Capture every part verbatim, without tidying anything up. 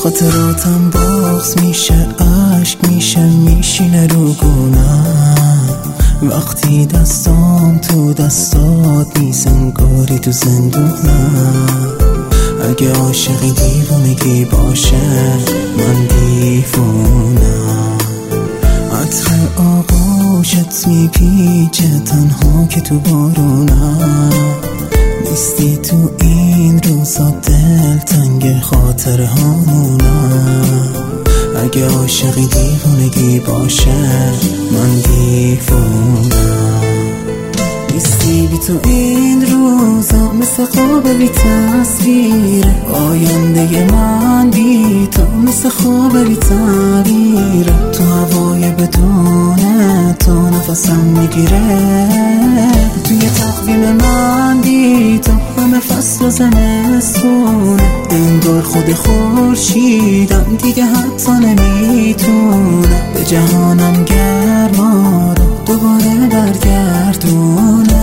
خاطراتم باز میشه، عشق میشه میشینه رو گونم. وقتی دستام تو دستات نیست انگاری تو زندونم. اگه عاشقی دیوونگی باشه من دیوونم. عطر آغوشت میپیچه تنها که تو بارونم. نیستی تو این روزا دل تنگ خاطر هامونم. اگه عاشقی دیوونگی باشه من دیوونم. نیستی بی تو این روزا مثل خواب بی تصویر. آینده من بی تو مثل خواب بی تعبیر. تو هوای بدون تو نفسم میگیره. توی تقویم من بی تو همه فصل و زمستونه. انگار خود خورشیدم دیگه حتی نمیتونه به جهانم گرما رو دوباره برگردونه.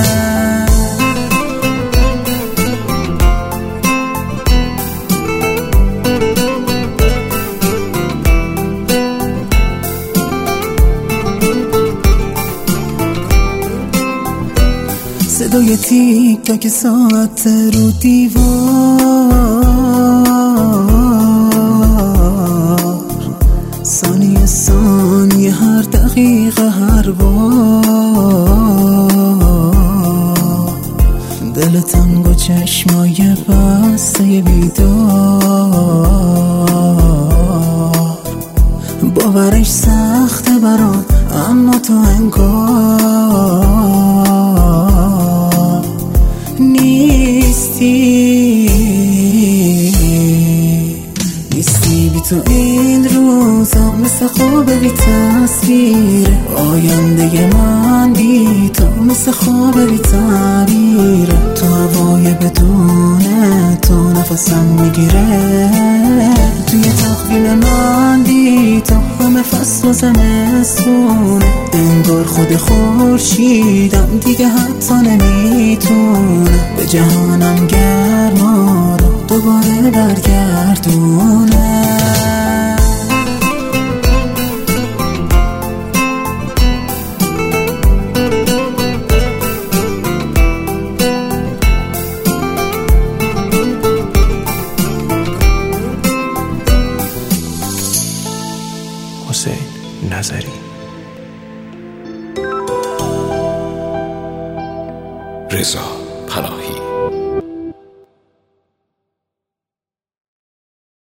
صدای تیک تاک ساعت رو دیوار. ثانیه ثانیه هر دقیقه هر بار. دل تنگ و چشمای بسته بیدار. باورش سخته برام اما تو انگار نیستی. نیستی بی تو این روزا مثل خواب بی تصویر. آینده من بی تو مثل خواب بی تعبیر. تو هوای بدون تو نفسم میگیره. توی تقویم من بی تو همه فصل و زمستونه. انگار خود خورشیدم دیگه حتی نمیتونه به جهانم گرما رو دوباره برگردونه. حسین نظری. رضا پناهی.